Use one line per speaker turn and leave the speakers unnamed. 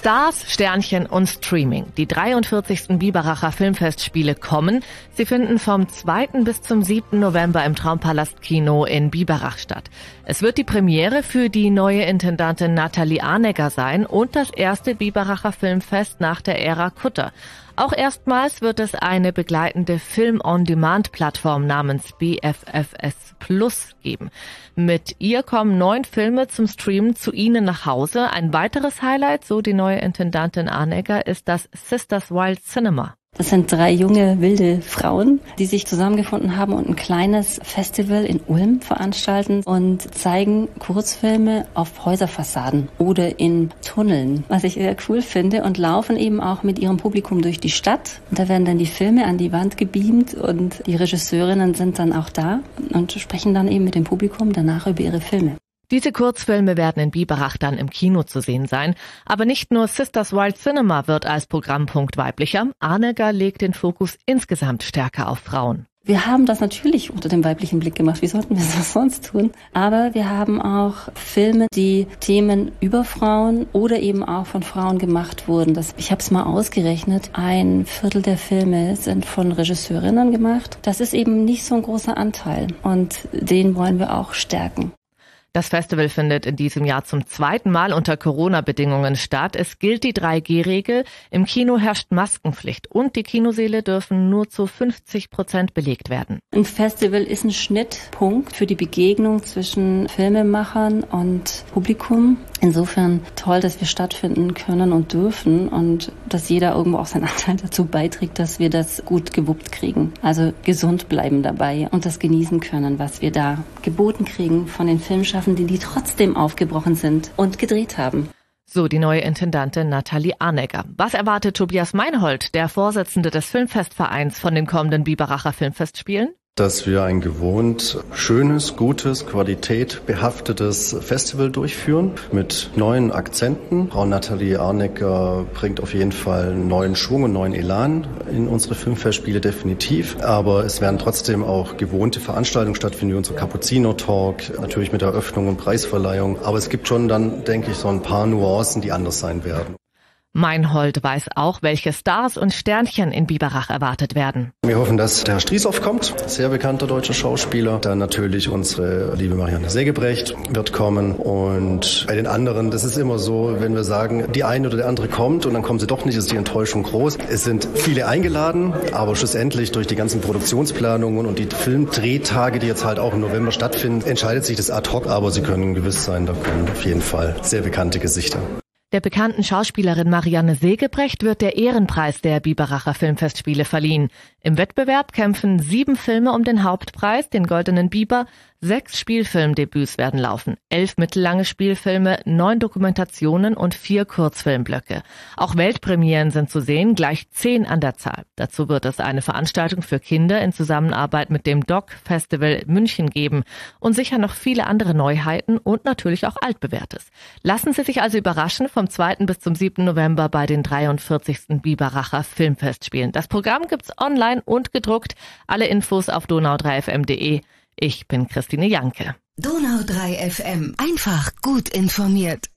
Stars, Sternchen und Streaming. Die 43. Biberacher Filmfestspiele kommen. Sie finden vom 2. bis zum 7. November im Traumpalast Kino in Biberach statt. Es wird die Premiere für die neue Intendantin Nathalie Arnegger sein und das erste Biberacher Filmfest nach der Ära Kutter. Auch erstmals wird es eine begleitende Film-on-Demand-Plattform namens BFFS Plus geben. Mit ihr kommen 9 Filme zum Streamen zu Ihnen nach Hause. Ein weiteres Highlight, so die neue Intendantin Arnegger, ist das Sisters Wild Cinema.
Das sind 3 junge, wilde Frauen, die sich zusammengefunden haben und ein kleines Festival in Ulm veranstalten und zeigen Kurzfilme auf Häuserfassaden oder in Tunneln, was ich sehr cool finde, und laufen eben auch mit ihrem Publikum durch die Stadt. Und da werden dann die Filme an die Wand gebeamt und die Regisseurinnen sind dann auch da und sprechen dann eben mit dem Publikum danach über ihre Filme.
Diese Kurzfilme werden in Biberach dann im Kino zu sehen sein. Aber nicht nur Sisters Wild Cinema wird als Programmpunkt weiblicher. Arnegger legt den Fokus insgesamt stärker auf Frauen.
Wir haben das natürlich unter dem weiblichen Blick gemacht. Wie sollten wir das sonst tun? Aber wir haben auch Filme, die Themen über Frauen oder eben auch von Frauen gemacht wurden. Ich habe es mal ausgerechnet. 1/4 der Filme sind von Regisseurinnen gemacht. Das ist eben nicht so ein großer Anteil. Und den wollen wir auch stärken.
Das Festival findet in diesem Jahr zum 2. Mal unter Corona-Bedingungen statt. Es gilt die 3G-Regel. Im Kino herrscht Maskenpflicht und die Kinosäle dürfen nur zu 50% belegt werden.
Ein Festival ist ein Schnittpunkt für die Begegnung zwischen Filmemachern und Publikum. Insofern toll, dass wir stattfinden können und dürfen und dass jeder irgendwo auch seinen Anteil dazu beiträgt, dass wir das gut gewuppt kriegen. Also gesund bleiben dabei und das genießen können, was wir da geboten kriegen von den Filmschaffenden, die trotzdem aufgebrochen sind und gedreht haben.
So die neue Intendantin Nathalie Arnegger. Was erwartet Tobias Meinhold, der Vorsitzende des Filmfestvereins, von den kommenden Biberacher Filmfestspielen?
Dass wir ein gewohnt schönes, gutes, qualitätbehaftetes Festival durchführen mit neuen Akzenten. Frau Nathalie Arnegger bringt auf jeden Fall neuen Schwung und neuen Elan in unsere Filmfestspiele definitiv. Aber es werden trotzdem auch gewohnte Veranstaltungen stattfinden, wie unser Cappuccino-Talk, natürlich mit Eröffnung und Preisverleihung. Aber es gibt schon dann, denke ich, so ein paar Nuancen, die anders sein werden.
Meinhold weiß auch, welche Stars und Sternchen in Biberach erwartet werden.
Wir hoffen, dass der Herr Striesow kommt, sehr bekannter deutscher Schauspieler. Dann natürlich unsere liebe Marianne Segebrecht wird kommen. Und bei den anderen, das ist immer so, wenn wir sagen, die eine oder der andere kommt und dann kommen sie doch nicht, ist die Enttäuschung groß. Es sind viele eingeladen, aber schlussendlich durch die ganzen Produktionsplanungen und die Filmdrehtage, die jetzt halt auch im November stattfinden, entscheidet sich das ad hoc, aber Sie können gewiss sein, da kommen auf jeden Fall sehr bekannte Gesichter.
Der bekannten Schauspielerin Marianne Segebrecht wird der Ehrenpreis der Biberacher Filmfestspiele verliehen. Im Wettbewerb kämpfen 7 Filme um den Hauptpreis, den Goldenen Biber. 6 Spielfilmdebüts werden laufen, 11 mittellange Spielfilme, 9 Dokumentationen und 4 Kurzfilmblöcke. Auch Weltpremieren sind zu sehen, gleich 10 an der Zahl. Dazu wird es eine Veranstaltung für Kinder in Zusammenarbeit mit dem DOC Festival München geben und sicher noch viele andere Neuheiten und natürlich auch Altbewährtes. Lassen Sie sich also überraschen vom 2. bis zum 7. November bei den 43. Biberacher Filmfestspielen. Das Programm gibt's online und gedruckt. Alle Infos auf donau3fm.de. Ich bin Christine Janke.
Donau 3 FM. Einfach gut informiert.